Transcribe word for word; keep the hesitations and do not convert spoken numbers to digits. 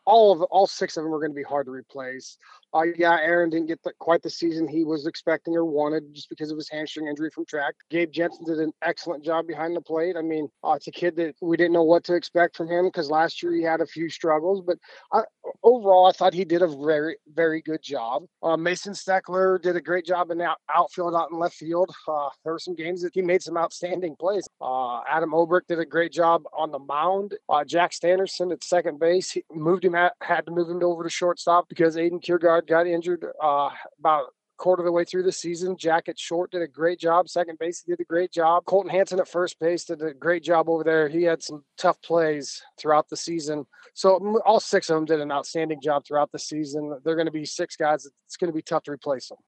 all of all six of them are going to be hard to replace. Uh, yeah, Aaron didn't get the, quite the season he was expecting or wanted just because of his hamstring injury from track. Gabe Jensen did an excellent job behind the plate. I mean, uh, it's a kid that we didn't know what to expect from him because last year he had a few struggles, but I, overall, I thought he did a very, very good job. Uh, Mason Steckler did a great job in the out, outfield, out in left field. Uh, there were some games that he made some outstanding plays. Uh, Adam Obrick did a great job on the mound. Uh, Jack Standerson at second base, he moved him, at, had to move him over to shortstop because Aiden Kiergaard got injured uh, about quarter of the way through the season. Jack at short did a great job. Second base, he did a great job. Colton Hanson at first base did a great job over there. He had some tough plays throughout the season. So all six of them did an outstanding job throughout the season. They're going to be six guys. It's going to be tough to replace them.